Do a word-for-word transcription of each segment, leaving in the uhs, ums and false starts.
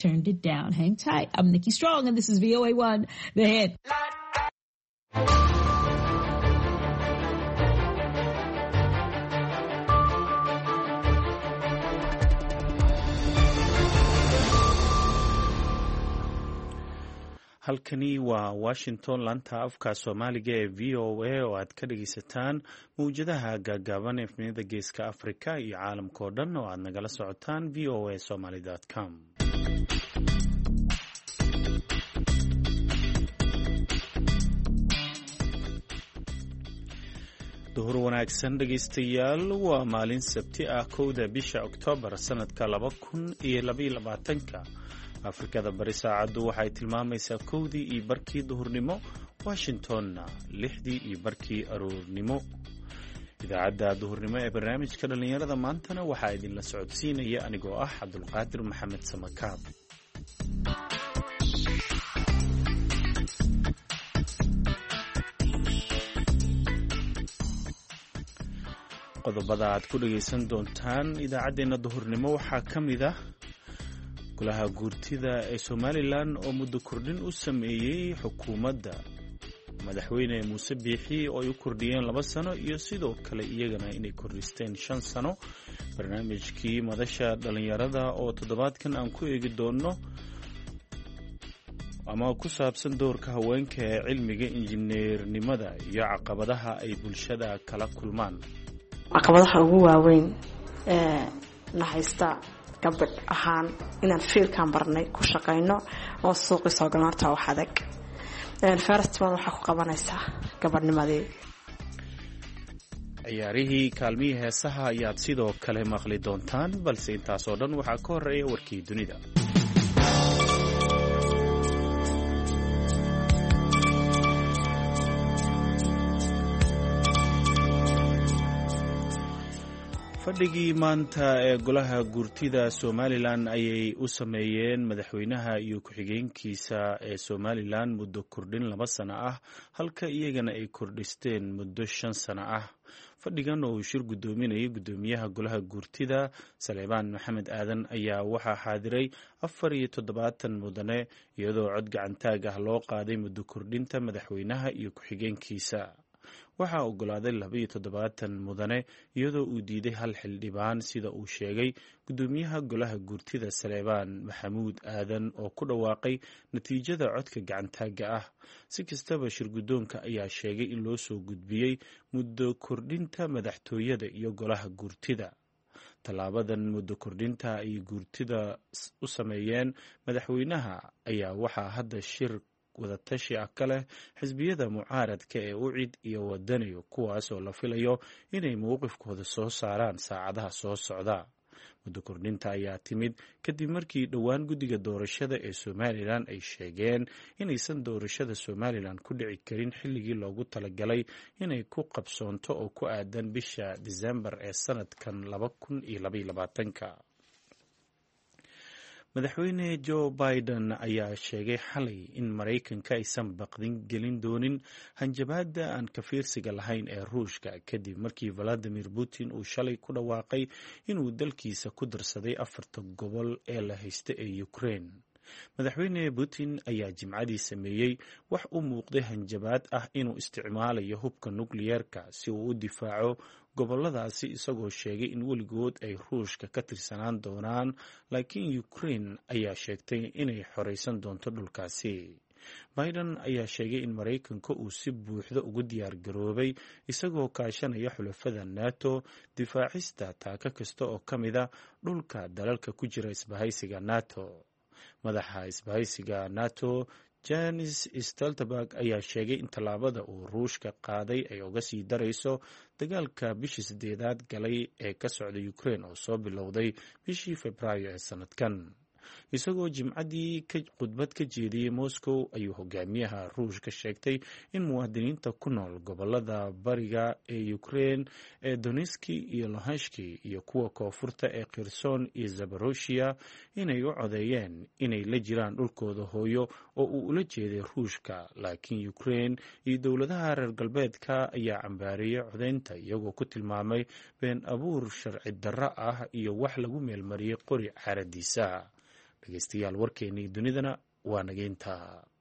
turned it down. Hang tight. I'm Nikki Strong, and this is V O A one, The Hit. halkani waa Washington, laanta afka Soomaaliga ee V O A oo aad ka dhageysataan mawjadaha gaagaaban ee efnimada geeska Afrika iyo caalamka oo dhan oo aad nagala socotaan v o a somali dot com. duhur wanaagsan dhegeystayaal, waa maalin Sabti ah kowda bisha Oktoobar sanadka laba kun iyo laba iyo labaatanka. Afrikada bari saacadu waxay tilmaamaysaa kowdii iyo barkii duhurnimo, Washingtonna lixdii iyo barkii aroornimo. idaacadda duhurnimo ee barnaamijka dhalinyarada maantana waxaa idinla socodsiinaya anigoo ah Cabdulqaadir Maxamed Samakaab. qodobada aad ku dhageysan doontaan idaacadeena duhurnimo waxaa ka mid ah golaha guurtida ee Somaliland oo muddo kordhin u sameeyay xukuumadda madaxweyne Muuse Biixi oo ay u kordhiyeen laba sano iyo sidoo kale iyagana inay kordhisteen shan sano. barnaamijkii madasha dhalinyarada oo toddobaadkan aan ku eegi doono ama ku saabsan doorka haweenka ee cilmiga injineernimada iyo caqabadaha ay bulshada kala kulmaan. caqabadaha ugu waaweyn ee na haysta gabadh ahaan inaan fiilkan barnay ku shaqayno oo suuqii soo galnaarta wax adag festival waxa ku qabanaysaa gabadhnimadii. ciyaarihii kaalmihii heesaha ayaad sidoo kale maqli doontaan, balse intaas oo dhan waxaa ka horeeya warkii dunida. fadhigii maanta ee golaha guurtida Somaliland ayay u sameeyeen madaxweynaha iyo ku-xigeenkiisa ee Somaliland muddo kordhin laba sano ah, halka iyagana ay kordhisteen muddo shan sano ah. fadhigan oo uu shir gudoominayay gudoomiyaha golaha guurtida Saleebaan Maxamed Aadan ayaa waxaa xaadiray afar iyo toddobaatan mudane, iyadoo cod gacantaag ah loo qaaday muddo kordhinta madaxweynaha iyo ku-xigeenkiisa. waxaa ogolaaday laba iyo toddobaatan mudane, iyadoo uu diiday hal xildhibaan, sida uu sheegay gudoomiyaha golaha guurtida Saleebaan Maxamuud Aadan oo ku dhawaaqay natiijada codka gacantaaga ah. si kastaba shir gudoonka ayaa sheegay in loo soo gudbiyey muddo kordhinta madaxtooyada iyo golaha guurtida. tallaabadan muddo kordhinta ay guurtida u sameeyeen madaxweynaha ayaa waxaa hadda shir wadatashi ah ka leh xisbiyada mucaaradka ee ucid iyo wadaniyo, kuwaas oo la filayo inay mowqifkooda soo saaraan saacadaha soo socda. muddo kordhinta ayaa timid kadib markii dhowaan guddiga doorashada ee Somaliland ay sheegeen inaysan doorashada Somaliland ku dhici karin xilligii loogu talagalay inay ku qabsoonto oo ku aadan bisha December ee sanadkan laba kun iyo laba iyo labaatanka. madaxweyne Joe Biden ayaa sheegay xalay in Maraykanka aysan baqdin gelin doonin hanjabaada aan ka fiirsiga lahayn ee Ruushka kadib markii Vladimir Putin uu shalay ku dhawaaqay inuu dalkiisa ku darsaday afarta gobol ee la haysta ee Ukraine. madaxweyne Putin ayaa jimcadii sameeyey wax u muuqday hanjabaad ah inuu isticmaalayo hubka nukliyeerka si uu u difaaco goboladaasi, isagoo sheegay in weligood ay Ruushka ka tirsanaan doonaan, laakiin Ukraine ayaa sheegtay inay xoreysan doonto dhulkaasi. Biden ayaa sheegay in Maraykanka uu si buuxda ugu diyaar garoobay, isagoo kaashanaya xulafada NATO, difaacista taaka kasta oo ka mid a dhulka dalalka ku jira isbahaysiga NATO. madaxa isbahaysiga NATO Jens Stoltenberg ayaa sheegay in tallaabada uu Ruushka qaaday ay uga sii darayso dagaalka bishii sideedaad galay ee ka socda Ukraine oo soo bilowday bishii Febraayo ee sanadkan. isagoo jimcadii khudbad ka jeediyey Moscow ayuu hogaamiyaha Ruushka sheegtay in muwaadiniinta ku nool gobolada bariga ee Ukraine ee Donetsk iyo Luhansk iyo kuwa koonfurta ee Kherson iyo Zaporozhye inay u codeeyeen inay la jiraan dhulkooda hooyo oo uu ula jeeday Ruushka, laakiin Ukraine iyo dowladaha reer galbeedka ayaa cambaariyay codeynta, iyagoo ku tilmaamay been abuur sharci darro ah iyo wax lagu meelmariyay qori caaradiisa. dhegeystayaal warkeennii dunidana waa nageynta.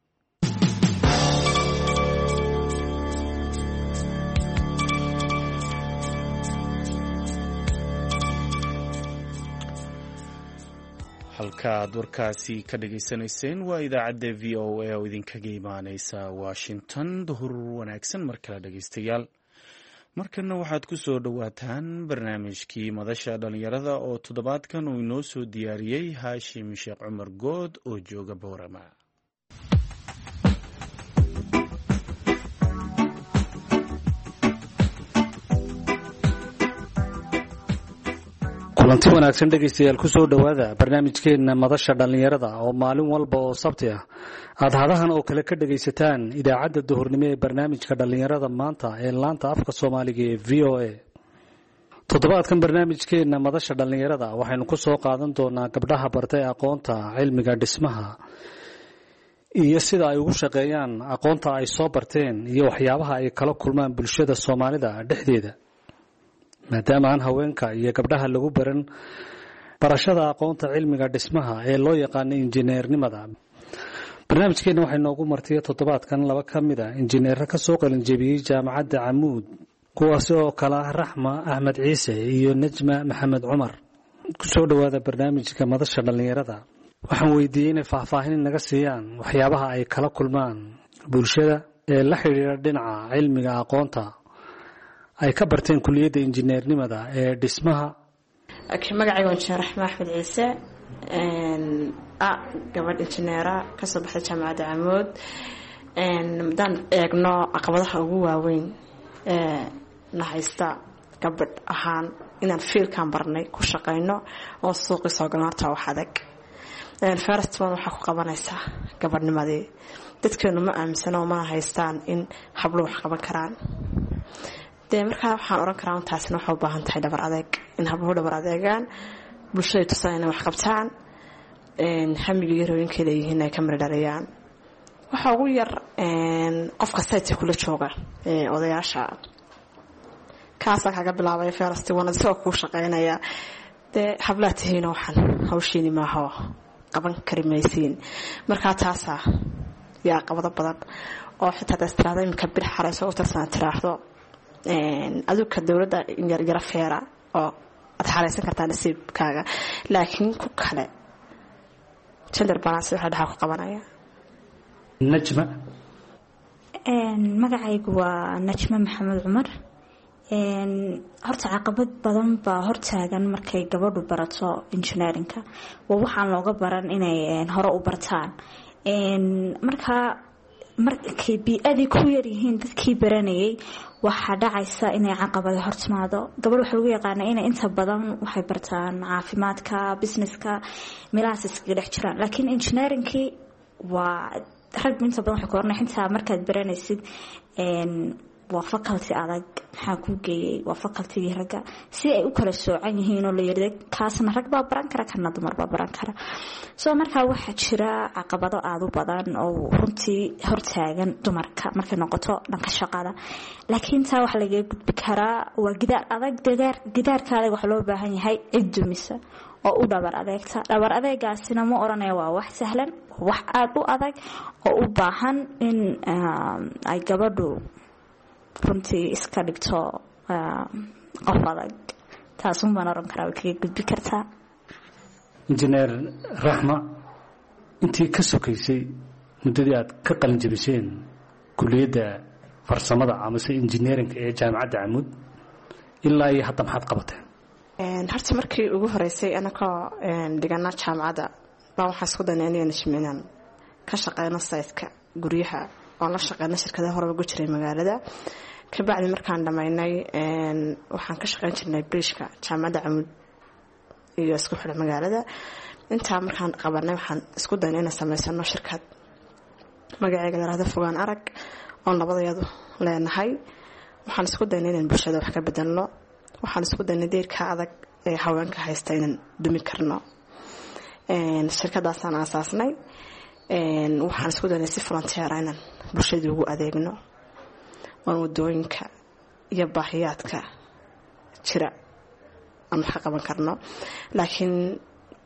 halkaaad warkaasi ka dhageysanayseen waa idaacadda v o a oo idinkaga imaaneysa washington. duhur wanaagsan mar kale dhegeystayaal. markana waxaad ku soo dhowaataan barnaamijkii madasha dhalinyarada oo toddobaadkan uu inoo soo diyaariyey haashim sheekh cumar good oo jooga boorama. kulanti wanaagsan dhegaystayaal ku soo dhowaada barnaamijkeena madasha dhalinyarada oo maalin walba oo sabti ah aad hadahan oo kale ka dhagaysataan idaacadda duhurnimo ee barnaamijka dhalinyarada maanta ee laanta afka Soomaaliga ee V O A. toddobaadkan barnaamijkeena madasha dhalinyarada waxaynu ku soo qaadan doonaa gabdhaha bartay aqoonta cilmiga dhismaha iyo sida ay ugu shaqeeyaan aqoonta ay soo barteen iyo waxyaabaha ay kala kulmaan bulshada Soomaalida dhexdeeda. maadaama aan haweenka iyo gabdhaha lagu baran barashada aqoonta cilmiga dhismaha ee loo yaqaan injineernimada. barnaamijkeena waxay noogu martay toddobaadkan laba ka mid ah injineer ka soo qalin jebiyay jaamacadda Camuud kuwaas oo kala ah Raxma Ahmed Ciise iyo Najma Maxamed Cumar. ku soo dhawaada barnaamijka madasha dhalinyarada. waxaan weydiiyay inay faahfaahin naga siiyaan waxyaabaha ay kala kulmaan bulshada ee la xiriira dhinaca cilmiga aqoonta ay ka barteen kulliyadda injineernimada ee dhismaha. magacayga waa injineer Raxma Ahmed Ciise een ah gabadh injineera ka soo baxday jaamacadda Camuud. een madan eegno caqabadaha ugu waaweyn ee nahaysta gabadh ahaan inaan fiilkan barnay ku shaqeyno oo suuqi soo galnaa wax adag. een first one waxa ku qabanaysaa gabadhnimadii. dadkeenu ma aaminsano ma haystaan in hablo wax qaban karaan. de markaa waxaan oran karaa taasina waxa u baahan tahay dhabar adeeg in habluhu dhabar adeegaan bulshada tusayna wax qabtaan een hamiga yarooyinka leeyihiin ay ka miradhaliyaan. waxa ugu yar een qofka site kula jooga ee odayaasha kaasa kaga bilaabay first one soo ku shaqeynaya de hablaha tihiin waxan hawshiini ma aha qaban karimaysiin. markaa taasa yaa qabada badan oo xitaa dastirada imka bir xareyso oo tarsan tiraahdo een aduka dawladda yar yar feera oo aad xareysan kartaa nasiibkaaga laakiin ku kale gender balance waxa dhaxal ku qabanaya. Najma een magacaygu waa Najma Maxamed Cumar. een horta caqabad badan baa hortaagan markay gabadhu barato engineerinka waa waxaan looga baran inay hore u bartaan. een marka markay bi'adii ku yar yihiin dadkii baranayay waxa dhacaysa inay caqabado hortimaado. gabadh waxa lagu yaqaanaa inay inta badan waxay bartaan caafimaadka businesska meelahaas iskaga dhex jiraan laakiin engineeringkii waa rag inta badan waxay ku ornay inta markaad baranaysid een waa faculty adag maxaa ku geeyay waa faculty ragga si ay u kala soocan yihiin oo la yiraahdo kaasna rag baa baran kara kana dumar baa baran kara. soo markaa waxa jira caqabado aad u badan oo runtii hortaagan dumarka markay noqoto dhanka shaqada laakiin taa wax laga gudbi karaa waa gidaar adag gidaar gidaarka adag wax loo baahan yahay cid dumisa oo u dhabar adeegta. dhabar adeegaasina ma oranayo waa wax sahlan wax aad u adag oo u baahan in ay gabadhu runtii iska dhigto qof adag. taas un baan oran karaa way kaga gudbi kartaa. injineer Raxma intii ka sokaysay muddadii aad ka qalin jabiseen kulliyadda farsamada ama engineering ee jaamacadda Camuud ilaa iyo hadda maxaad qabateen? een horta markii ugu horeysay anaka een digana jaamacadda baa waxa isku daneynay inaan ka shaqeyno site-ka guryaha oo la shaqeyno shirkadaha hore ugu jiray magaalada. ka bacdi markaan dhamaynay een waxaan ka shaqeyn jirnay bridge-ka jaamacadda Camuud iyo isku xidha magaalada. inta markaan qabanay waxaan isku daynay inaan sameysano shirkad magaceeda la yiraahdo Fogaan Arag oo labadayadu leenahay. waxaan isku daynay inaan bulshada wax ka bedelno. waxaan isku daynay deerka adag ee haweenka haysta inaan dumi karno. een shirkadaasaan aasaasnay. een waxaan isku daynay si volunteer ah inaan bulshada ugu adeegno oo wadooyinka iyo baahiyaadka jira aan wax qaban karno. laakiin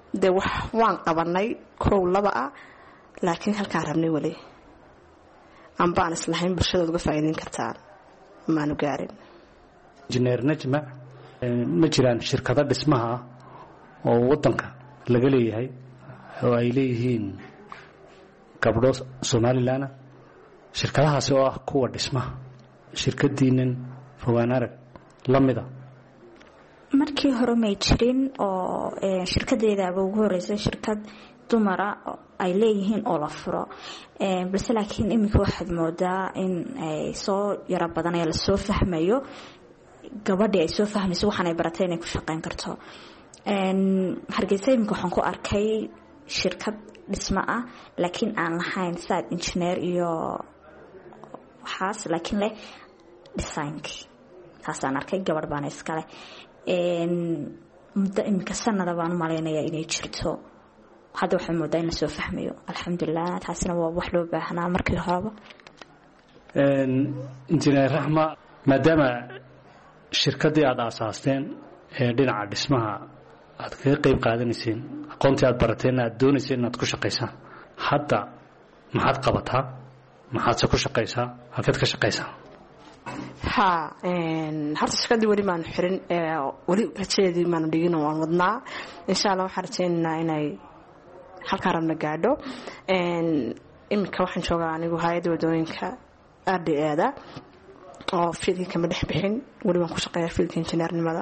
dee wax waan qabanay kow laba ah laakiin halkaan rabnay weli ambaan islahayn bulshadooda uga faa'iideyn kartaan maanu gaarin. injineer najma ma jiraan shirkado dhismaha oo wadanka laga leeyahay oo ay leeyihiin gabdho Somaliland shirkadahaasi oo ah kuwa dhismaha shirkadiinan fogaan arag lamida markii hore ma jirin oo shirkadeedaba ugu horeysay shirkad dumara ay leeyihiin oo la furo balse laakiin imika waxaad moodaa in ay soo yara badan ee la soo fahmayo gabadha ay soo fahmayso waxaan ay baratay inay ku shaqeyn karto een Hargeysa imika waxaan ku arkay shirkad dhismo ah laakiin aan lahayn side engineer iyo waxaas laakiin leh designkii taasaan arkay gabadh baan iskale een muddo imika sanada baan u maleynayaa inay jirto hadda waxaan moodaa in la soo fahmayo alxamdulilah taasina waa wax loo baahnaa markii horeba een injineer Raxma maadaama shirkadii aad aasaasteen ee dhinaca dhismaha aad ka qayb qaadanayseen aqoontii aad barateen aad doonayseen inaad ku shaqeysaan hadda maxaad qabataa maxaad ku shaqeysaa halkaad ka shaqeysaa ha een horta shirkadii wali maan xirin ee wali rajeedii maan dhigin oo aan wadnaa insha Allah waxaan rajeynaynaa inay halka rabna gaadho een imika waxaan joogaa anigu hay'adda wadooyinka R D A da oo fiilkii kama dhex bixin wali waan ku shaqeeyaa fiilka injineernimada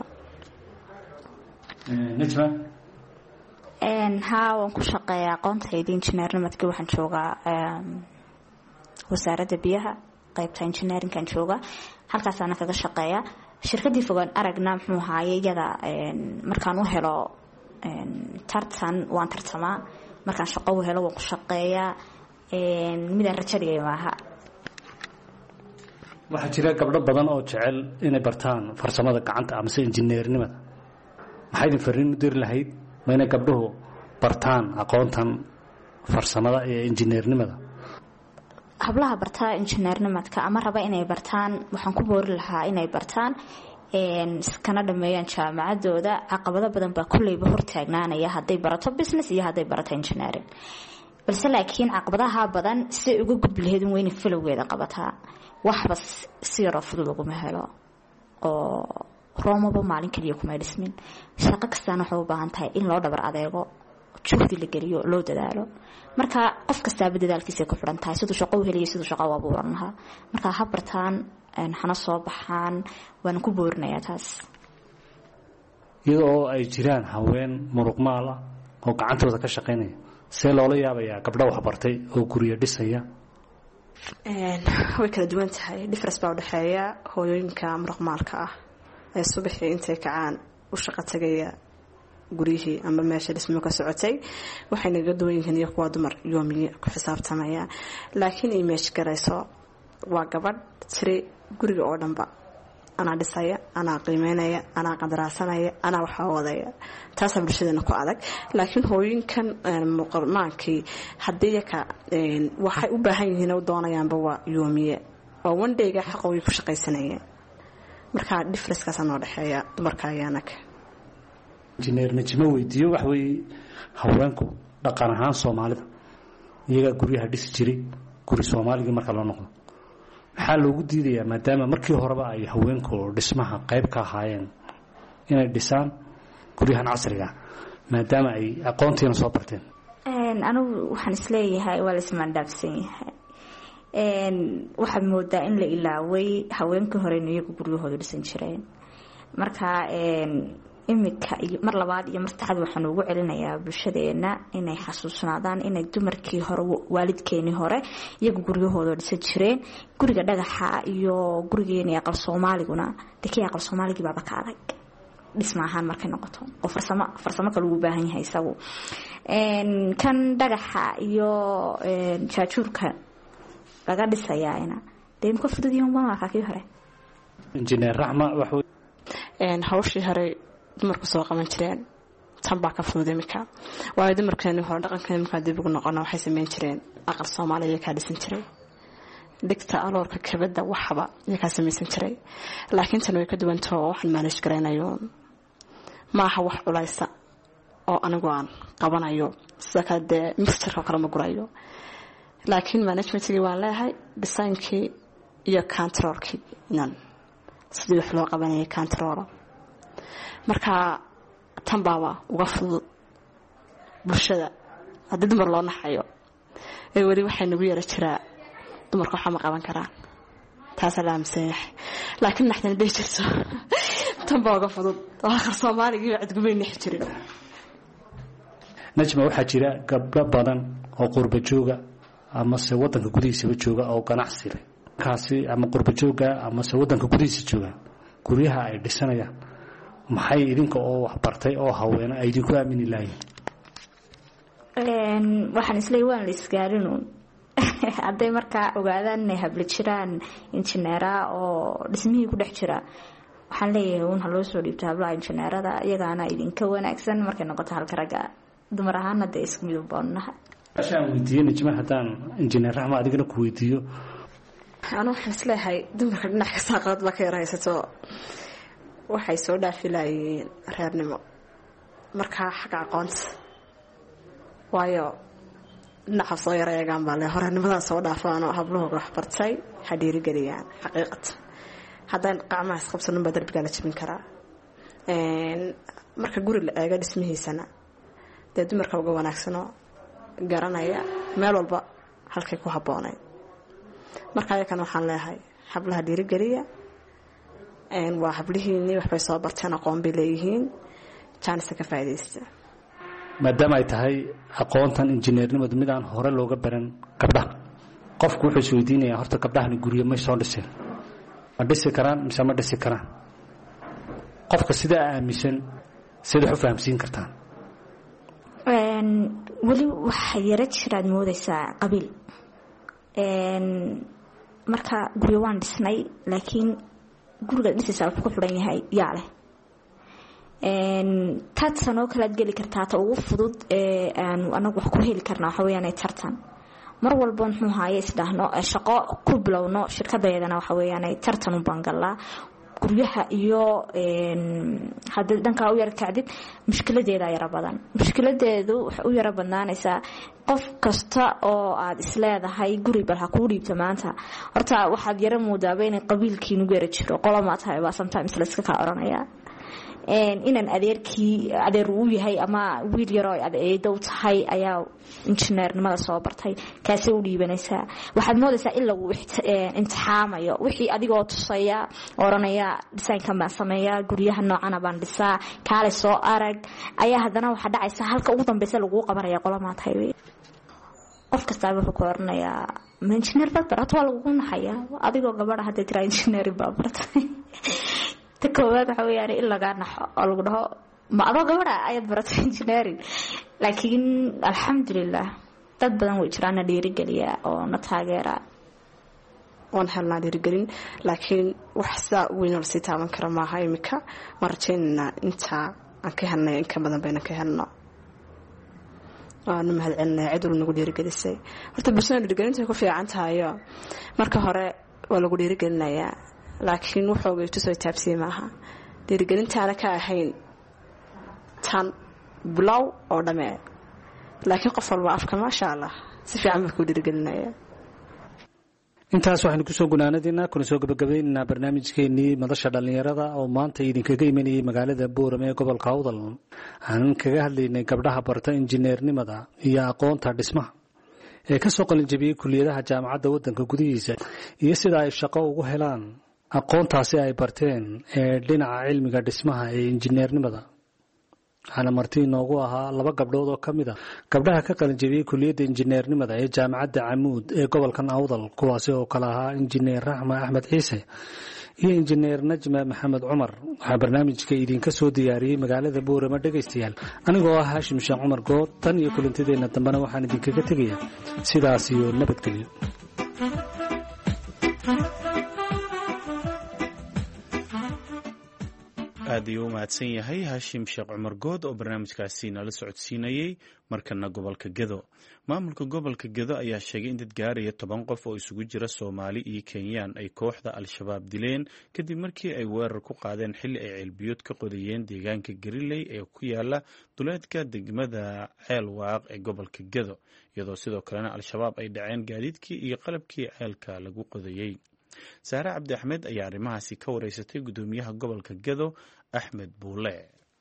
najma een ha waan ku shaqeeyaa aqoontayda injineernimada waxaan joogaa een wasaaradda biyaha qaybta engineeringkan jooga halkaas aan kaga shaqeeyaa shirkadii fogaan aragna muxuu ahaayay iyada een markaan u helo een tartan waan tartamaa markaan shaqo u helo waan ku shaqeeyaa een mid aan rajadayay maaha waxa jira gabdho badan oo jecel inay bartaan farsamada gacanta ama injineernimada maxay idin fariin u dir lahayd ma inay gabdhuhu bartaan aqoontan farsamada ee injineernimada hablaha bartaa injineernimadka ama raba inay bartaan waxaan ku boori lahaa inay bartaan een iskana dhameeyaan jaamacadooda caqabado badan baa kuleyba hortaagnaanaya haday barato business iyo haday barato engineering balse laakiin caqabadaha badan si uga gudbi lahayd weyn filowgeeda qabataa waxba si yar fudud ugu helo oo roomaba maalin kaliya kuma dhismin shaqo kastana waxay u baahan tahay in loo dhabar adeego juhdi la geliyo loo dadaalo marka qof kasta dadaalkiisa ku xiran tahay sidoo shaqo u heliyo sidoo shaqo u abuuranaha marka ha bartaan aan xana soo baxaan waan ku boorinayaa taas iyadoo ay jiraan haween muruqmaal ah oo gacantooda ka shaqeynaya see loola yaabayaa gabdho wax bartay oo guriga dhisaya een way kala duwan tahay difference baa u dhaxeeya hooyooyinka muruqmaalka ah ee subaxii intay kacaan u shaqo tagaya guriyihii ama meesha dhismo ka socotay waxayna ga duwan yihiin iyo kuwa dumar yoomiye ku xisaabtamaya laakiin ay meesh garayso waa gabadh tiri guriga oo dhanba ana dhisaya ana qiimeynaya ana qadaraasanaya ana waxa wadaya taas bulshadana ku adag laakiin hooyinkan muqarmaankii hadii ka waxay u baahan yihiin oo doonayaanba waa yoomiye oo one day-ga xaqooyi ku shaqaysanayeen marka difference ka soo dhaxeeya dumarka ayaanaka injineer najma weydiyo wax way haweenku dhaqan ahaan Soomaalida iyaga guriyaha dhisi jiray guri Soomaaliga marka loo noqdo maxaa loogu diidayaa maadaama markii horeba ay haweenku dhismaha qayb ka ahaayeen inay dhisaan guriyahan casriga maadaama ay aqoontiina soo barteen een anigu waxaan isleeyahay waa la ismaandhaafsan yahay een waxa moodaa in la ilaaway haweenka hore inay guriyahooda dhisan jireen marka een imika iyo mar labaad iyo mar saddexaad waxaan ugu celinayaa bulshadeena inay xasuusnaadaan inay dumarkii hore waalidkeeni hore iyagu guriyahooda dhisan jireen guriga dhagaxa iyo gurigeena aqal Soomaaliguna dadkii aqal Soomaaligi baba ka adag dhisma ahaan markay noqoto oo farsamo farsamo kale ugu baahan yahay isagu een kan dhagaxa iyo een jaajuurka laga dhisayaayna deem ku fududiyeen waa ka kii hore injineer Raxma wax een hawshii hore dumarku soo qaban jireen tan baa ka fudud imika waa dumarkeenu hore dhaqankeena marka dib ugu noqono waxay sameyn jireen aqal Soomaaliya ka dhisan jiray digta aloorka kabada waxba iyaga ka sameeysan jiray laakiin tan way ka duwan tahay waxaan manage garanayo maaha wax culaysa oo anigu aan qabanayo sida ka de mixture kala ma gurayo laakiin managementkii waan leeyahay designkii iyo controlkii nan sidii wax loo qabanayay control marka tan baaba uga fudud bulshada haddii dumar loo naxayo ee weli waxay nagu yara jiraa dumarka waxa ma qaban karaan taas la amseex laakiin naxdana day jirto tan baa uga fudud waxa Soomaaliga iyo cidgumeyn nix jirin najma waxa jira gabdho badan oo qurba jooga ama se wadanka gudihiisa jooga oo ganacsi leh kaasi ama qurba jooga ama se wadanka gudihiisa jooga guryaha ay dhisanayaan maxay idinka oo wax bartay oo haweena ay idinku aamini laayeen een waxaan isleey waan la isgaarin haday marka ogaadaan inay habla jiraan injineera oo dhismihii ku dhex jira waxaan leeyahay uun haloo soo dhiibto habla injineerada iyagaana idinka wanaagsan markay noqoto halka raga dumar ahaan hadda isku mid u baanahay ashaan weydiiyay najma hadaan injineer raxma adigana ku weydiiyo ana waxaan isleeyahay dumarka dhinac ka saaqad ba ka yaraysato waxay soo dhaafilayeen reernimo marka xaqa aqoonta waayo dhinaca soo yareegaan baa le horanimada soo dhaafaano habluhu wax bartay xadiiri galiyaan xaqiiqata haddaan qacmaha isqabsanin baa darbiga la jabin karaa een marka guri la eego dhismihiisana dee dumarka uga wanaagsano garanaya meel walba halkay ku habboonay marka ayakan waxaan leeyahay hablaha dhiirigeliya een waa hablihiinii waxbay soo barteen aqoon bay leeyihiin chance ka faa'iideysta maadaama ay tahay aqoontan injineernimadu mid aan hore looga baran gabdhaha qofku wuxuu isweydiinayaa horta gabdhahani guryo ma soo dhiseen ma dhisi karaan mise ma dhisi karaan qofka sida aaminsan sida u fahamsiin kartaan een wali waxa yara jiraan moodaysaa qabiil een marka guryo waan dhisnay laakiin guriga dhisaysa wuxuu ku xiran yahay yaa leh een tad sano kala gali kartaa ta ugu fudud ee aan anagu wax ku heli karnaa waxa weeyaan ay tartan mar walba wuxuu haayay isdhaahno shaqo ku bilowno shirkadeedana waxa weeyaan ay tartan u bangalaa guryaha iyo een hadda dhanka u yar kacdid mushkiladeeda yara badan mushkiladeedu waxa u yara badnaanaysaa qof kasta oo aad isleedahay guri bal ha ku dhiibto maanta horta waxaad yara moodaa inay qabiilkiinu gaar jiro qolama tahay baa sometimes la iska ka oranaya een inaan adeerkii adeer uu yahay ama wiil yar oo adeedo tahay ayaa injineernimada soo bartay kaasi u dhiibanaysa waxaad moodaysaa in lagu imtixaamayo wixii adigoo tusaya oranaya design-ka baan sameeyaa guryaha noocan baan dhisaa kaale soo arag ayaa hadana waxa dhacaysa halka ugu dambaysa lagu qabanaya qolama tahay qof kasta wuxuu ku oranayaa engineer baa barato lagu naxaya adigoo gabadha hadda tira engineer baa bartay takoowaad waxa weeyaan in laga naxo oo lagu dhaho ma adoo gabadha ayaad baratay engineering laakiin alxamdulillah dad badan way jiraan dhiirigeliya oo na taageera oon helnaa dhiirigelin laakiin wax saa weyn oo si taaban kara maaha imika marjeena inta aan ka helnay in ka badan bayna ka helno waan mahad celinay cid walba nagu dhiirigelisay horta bulshada dhiirigelinta ku fiican tahay marka hore waa lagu dhiirigelinayaa laakiin wuxuu geeyto soo taabsiin maaha dhiirigelintaana ka ahayn tan blow oo dhamee laakiin qof walba afka ma sha Allah si fiican buu ku dhiirigelinayaa intaas waxaan ku soo gunaanadina kuna soo gabagabeynaa barnaamijkeenii madasha dhalinyarada oo maanta idinkaga imanayay magaalada Boorame ee gobolka Awdal aan kaga hadlaynay gabdhaha barta injineernimada iyo aqoonta dhismaha ee ka soo qalin jabiyay kulliyadaha jaamacadda wadanka gudihiisa iyo sida ay shaqo ugu helaan aqoontaasi ay barteen ee dhinaca cilmiga dhismaha ee injineernimada ana martii noogu ahaa laba gabdhood oo kamid ah gabdhaha ka qalin jabiyay kulliyadda injineernimada ee jaamacadda Camuud ee gobolka Awdal kuwaas oo kala ahaa injineer Raxma Axmed Ciise iyo injineer Najma Maxamed Cumar waxa barnaamijka idinka soo diyaariyay magaalada Boorama dhageystayaal anigoo ah Haashim Sheekh Cumar Good tan iyo kulantideena dambana waxaan idinkaga tegayaa sidaas iyo nabadgelyo aad aad ayuu u mahadsan yahay haashim sheekh cumar good oo barnaamijkaasi nala socodsiinayey. markana gobolka gedo, maamulka gobolka gedo ayaa sheegay in dad gaaraya toban qof oo isugu jira soomaali iyo kenyaan ay kooxda al-shabaab dileen kadib markii ay weerar ku qaadeen xilli ay ceelbiyood ka qodayeen deegaanka gariley ee ku yaala duleedka degmada ceelwaaq ee gobolka gedo, iyadoo sidoo kalena al-shabaab ay dhaceen gaadiidkii iyo qalabkii ceelka lagu qodayey. saare cabdi axmed ayaa arrimahaasi ka wareysatay guddoomiyaha gobolka gedo axmed buule.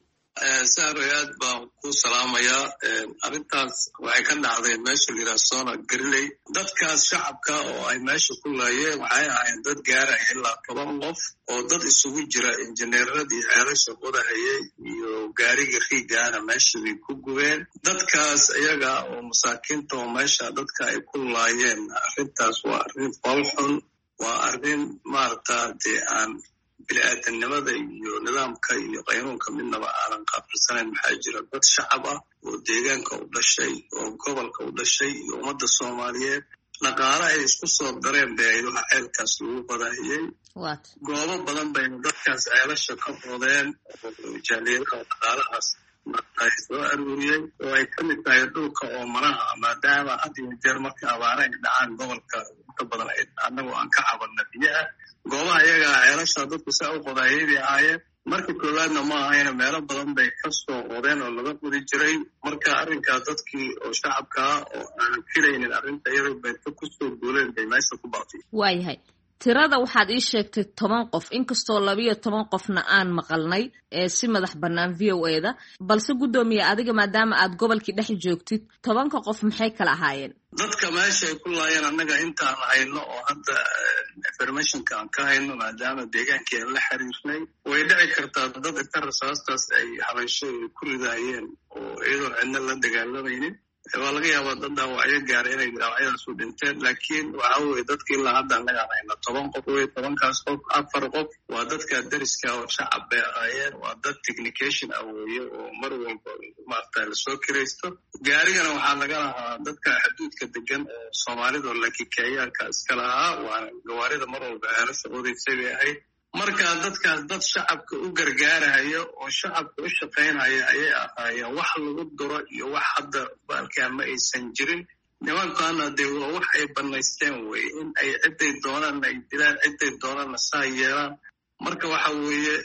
saare aad baan ku salaamayaa. arrintaas waxay ka dhacday meesha la yidhaha soona gariley. dadkaas shacabka oo ay meesha ku laayeen waxay ahaayeen dad gaaraya ilaa toban qof oo dad isugu jira injineeradii ceelasha qodahayay iyo gaariga riigaana meesha bay ku gubeen. dadkaas iyaga oo masaakiinta oo meesha dadka ay ku laayeen, arrintaas waa arrin foolxun, waa arrin maaragta dee aan bini-aadamnimada iyo nidaamka iyo qaynuunka midnaba aanan qaabilsanayn. maxaa jira dad shacab ah oo deegaanka u dhashay oo gobolka u dhashay iyo ummadda soomaaliyeed dhaqaale ay isku soo dareen bay ayadaha ceelkaas lagu badahiyey. goobo badan bayna dadkaas ceelasha ka qodeen oo jaaliyadaha dhaqaalahaas ay soo aruuriyey oo ay ka mid tahay dhulka oo manaha, maadaama had iyo jeer markii abaare ay dhacaan gobolka inta badan annagu aan ka cabanna biyaha. goobaha iyagaa ceelasha dadku saa u qodayay bay ahaayeen. marka koowaadna ma ahayna meelo badan bay ka soo qodeen oo laga qodi jiray. marka arrinkaa dadkii oo shacabkaa oo aanan filaynin arrinta iyada bayta kusoo guuleen bay meesha ku baaqtay. waayahay, tirada waxaad ii sheegtay toban qof, inkastoo labiyo toban qofna aan maqalnay ee si madax bannaan v o e da, balse guddoomiye adiga maadaama aad gobolkii dhex joogtid, tobanka qof maxay kala ahaayeen? dadka meesha ay ku laayeen annaga intaan hayno oo hadda informationka aan ka hayno, maadaama deegaankii aan la xiriirnay, way dhici kartaa dad inta rasaastaas ay habaysho ku ridaayeen oo iyadoon cidna la dagaalamaynin. waa laga yaabaa dad dhaawacyo gaara inay dhaawacyadaas u dhinteen, laakiin waxa weye dadka ilaa hadda annagaan hayna toban qof wey. tobankaas qof afar qof waa dadka dariska oo shacab bay ahaayeen, waa dad technication ah weeye oo mar walba maarata lasoo kiraysto. gaarigana waxaa laga lahaa dadka xuduudka degan oo soomaalida oo lakikeeyaanka iska lahaa, waana gawaarida mar walba ceelasha qodaysay bay ahayd. marka dadkaas dad shacabka u gargaarahaya oo shacabka u shaqaynaya ayay ahaayeen. wax lagu duro iyo wax hadda baalkaa ma aysan jirin. nimankaana dee waa wax ay banaysteen weye in ay ciday doonaanna ay dilaan, ciday doonaanna saa yeelaan. marka waxa weeye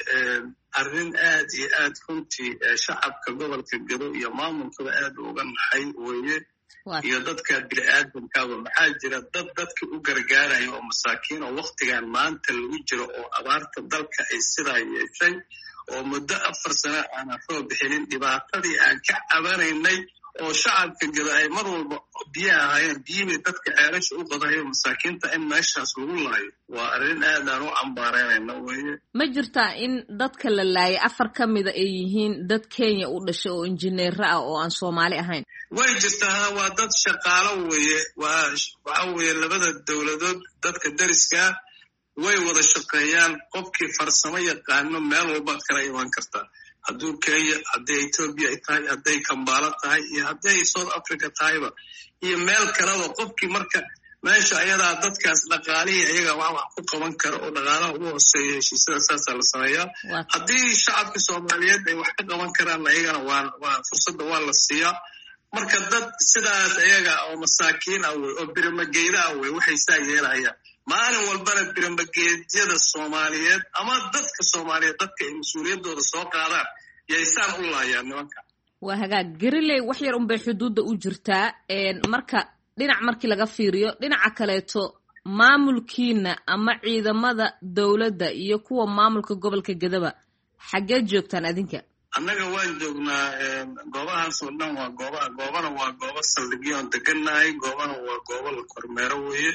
arrin aad iyo aad runtii shacabka gobolka gedo iyo maamulkaba aad uga naxay weye, iyo dadka bini-aadamkaaba. maxaa jira dad dadka u gargaaraya oo masaakiin oo waktigan maanta lagu jiro oo abaarta dalka ay sidaa yeeshay oo muddo afar sano aanan soo bixinin, dhibaatadii aan ka cabanaynay oo shacabka gedo ay mar walba biyo ahaayeen, biyibay dadka ceelasha u qodayo masaakiinta in meeshaas lagu laayo waa arrin aad aan u cambaareynayna weye. ma jirtaa in dadka la laayay afar ka mida ay yihiin dad Kenya u dhashay oo injineero ah oo aan Soomaali ahayn? way jirtaa, waa dad shaqaalo weye. waa waxa weye labada dowladood dadka dariska way wada shaqeeyaan. qofkii farsamo yaqaano meel walbaad kala imaan kartaa, hadduu Kenya, hadday Ethiopia ay tahay, hadday Kambala tahay iyo hadday South Africa tahayba iyo meel kaleba. qofkii marka meesha ayadaa dadkaas dhaqaalihii ayaga wax wax ku qaban kara oo dhaqaalaha ugu hooseeya heshiisyada saasaa la sameeyaa. haddii shacabka Soomaaliyeed ay wax ka qaban karaan ayagana waa waa fursadda waa la siiyaa. marka dad sidaas ayaga oo masaakiin ah wey oo birimageyda ah wey waxay saa yeelahayaan. maalin walbana birimageydyada Soomaaliyeed ama dadka Soomaaliyeed dadka ay mas-uuliyaddooda soo qaadaan yaysaan u laayaan nimanka. waa hagaag, gariley wax yar unbay xuduudda u jirtaa. marka dhinac markii laga fiiriyo, dhinaca kaleeto maamulkiina ama ciidamada dowladda iyo kuwa maamulka gobolka gedaba xaggee joogtaan adinka? annaga waan joognaa goobahaas oo dhan. waa gooba goobana waa goobo saldhigyo aan degannahay, goobana waa goobo la kormeero weye.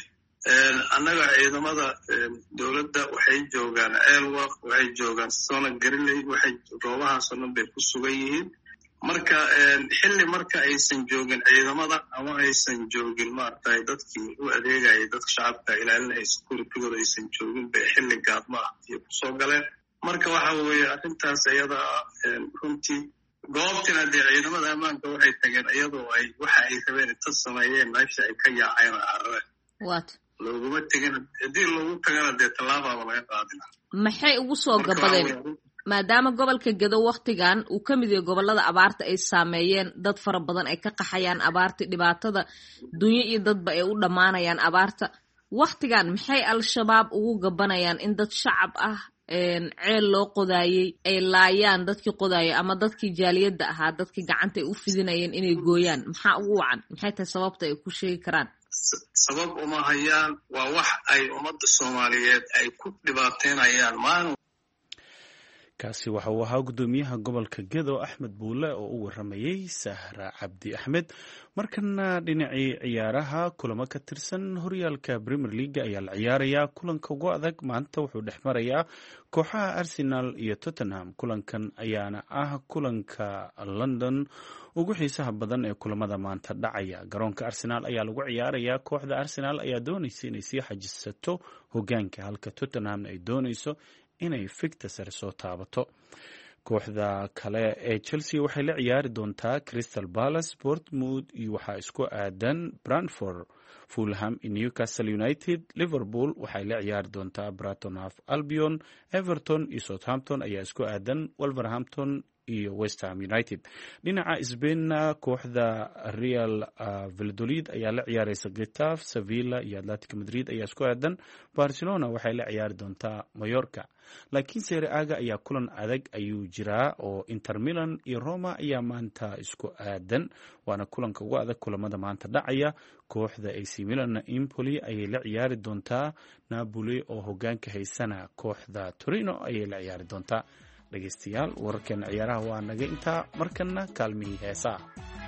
annaga ciidamada dowladda waxay joogaan ceelwaq, waxay joogaan soona gariley, waxay goobahaasoo dhan bay ku sugan yihiin. marka xilli marka aysan joogin ciidamada ama aysan joogin maaragtay dadkii u adeegayay dadka shacabka ilaalinaya securitigooda aysan joogin bay xilli gaadma ah iyo kusoo galeen. marka waxa weeye arrintaas iyada runtii goobtina dee ciidamada ammaanka waxay tageen iyadoo ay waxa ay rabeen inta sameeyeen meesha ay ka yaaceen oo carareen. wat looguma tegin, haddii loogu tagana dee tallaabaaba laga qaadina. maxay ugu soo gabadeen maadaama gobolka Gedo waqtigan uu ka mid yahay gobolada abaarta ay saameeyeen dad fara badan ay ka qaxayaan abaarta dhibaatada dunyo iyo dadba ay u dhamaanayaan abaarta waqtigan maxay al-shabaab ugu gabanayaan in dad shacab ah ceel loo qodaayay ay laayaan dadkii qodaayay ama dadkii jaaliyada ahaa dadkii gacanta ay u fidinayeen inay gooyaan maxaa ugu wacan maxay tahay sababta ay ku sheegi karaan sabab uma hayaan waa wax ay ummadda Soomaaliyeed ay ku dhibaateynayaan maalin kaasi waxa uu ahaa gudoomiyaha gobolka Gedo Axmed Buule oo u waramayay Sahra Cabdi Axmed markana dhinacii ciyaaraha kulamo ka tirsan horyaalka Premier League ayaa la ciyaarayaa kulanka ugu adag maanta wuxuu dhexmarayaa kooxaha Arsenal iyo Tottenham kulankan ayaana ah kulanka London ugu xiisaha badan ee kulamada maanta dhacaya garoonka Arsenal ayaa lagu ciyaarayaa kooxda Arsenal ayaa doonaysa inay sii xajisato hogaanka halka Tottenham ay doonayso inay fikta sare soo taabato kooxda kale ee Chelsea waxay la ciyaari doontaa Crystal Palace Bournemouth iyo waxaa isku aadan Brentford Fulham iyo Newcastle United Liverpool waxay la ciyaari doontaa Brighton Hove Albion Everton iyo Southampton ayaa isku aadan Wolverhampton iyo West Ham United dhinaca Spain kooxda Real uh, Valladolid ayaa la ciyaaraysa Getafe Sevilla iyo Atletico Madrid ayaa isku aadan Barcelona waxay la ciyaari doontaa Mallorca laakiin Serie A ayaa kulan adag ayuu jiraa oo Inter Milan iyo Roma ayaa maanta isku aadan waana kulanka ugu adag kulamada maanta dhacaya kooxda A C Milan Empoli ayay la ciyaari doontaa Napoli oo hogaanka haysana kooxda Torino ayay la ciyaari doontaa dhageystayaal wararkeena ciyaaraha waa naga intaa markana kaalmihii heesaa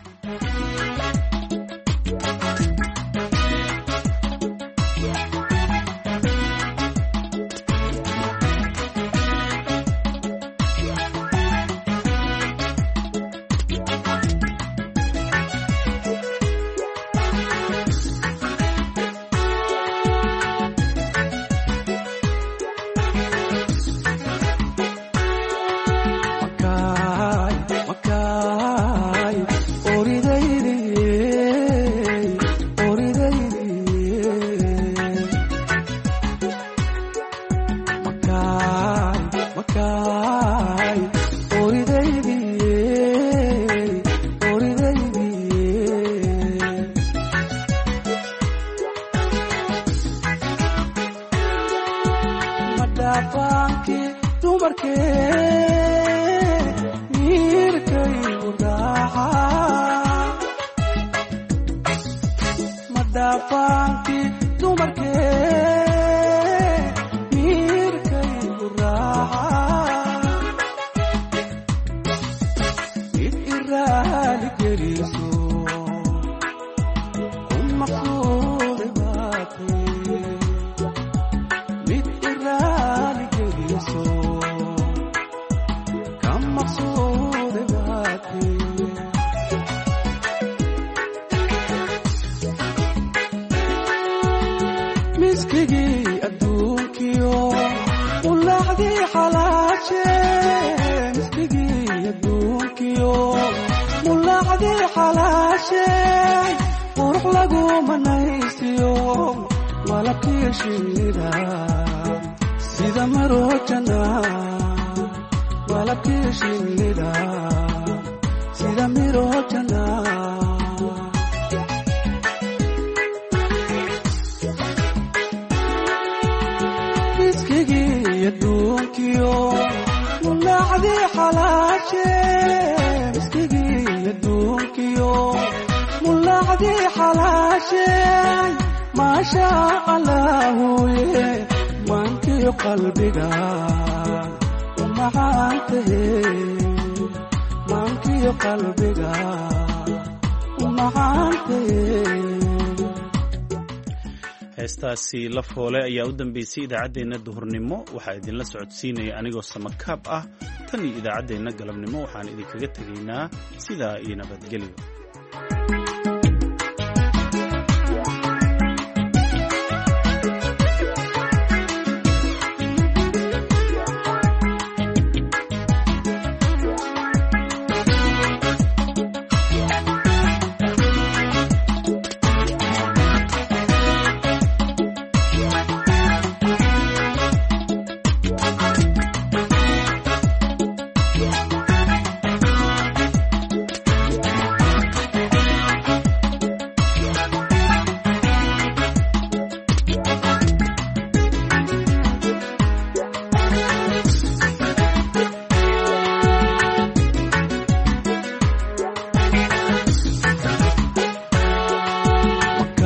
heestaasi la foole ayaa u dambeysay idaacaddeenna duhurnimo waxaa idinla socodsiinaya anigoo samakaab ah tan iyo idaacaddeenna galabnimo waxaan idinkaga tegaynaa sidaa iyo nabadgelyo